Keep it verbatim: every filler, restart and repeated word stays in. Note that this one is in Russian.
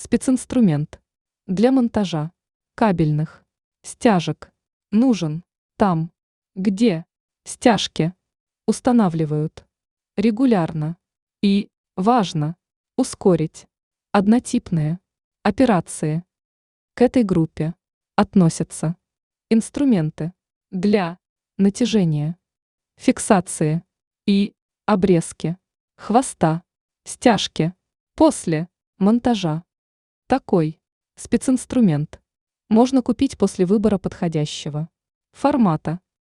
Специнструмент для монтажа кабельных стяжек нужен там, где стяжки устанавливают регулярно и, важно, ускорить однотипные операции. К этой группе относятся инструменты для натяжения, фиксации и обрезки хвоста стяжки после монтажа. Такой специнструмент можно купить после выбора подходящего формата